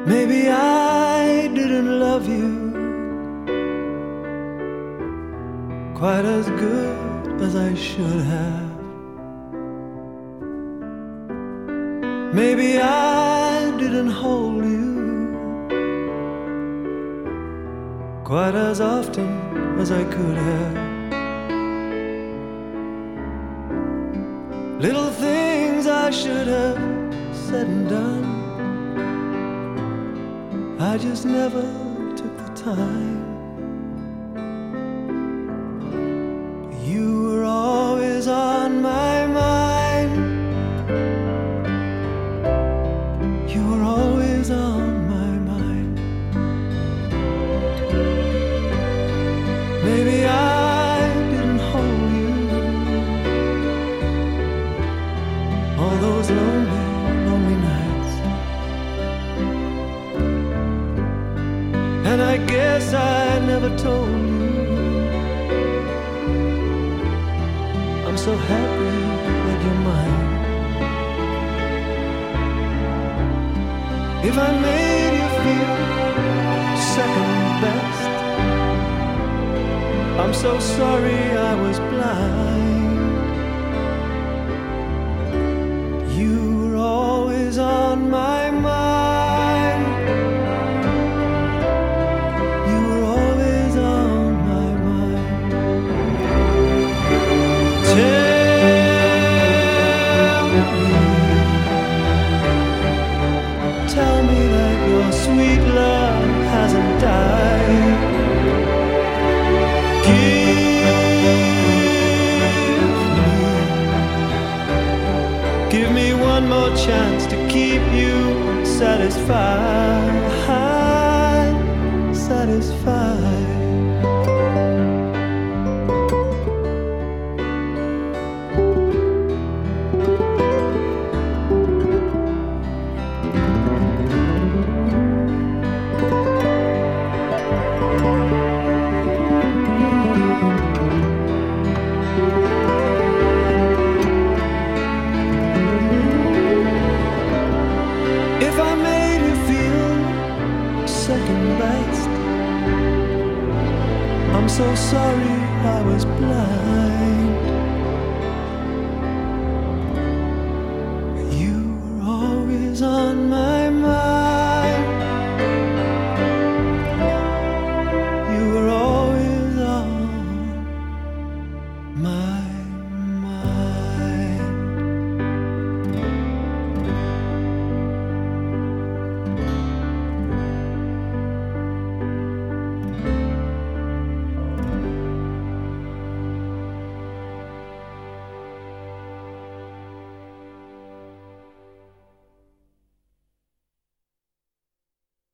Maybe I didn't love you quite as good as I should have. Maybe I didn't hold you quite as often as I could have. Little things I should have said and done, I just never took the time. You were always on my mind. You were always on my mind. Maybe I didn't hold you all those lonely, lonely nights. And I guess I never told you I'm so happy that you're mine. If I made you feel second best, I'm so sorry I was blind. You were always on my mind. You were always on my mind. Tell me that your sweet love hasn't died. Give me one more chance to keep you satisfied, satisfied.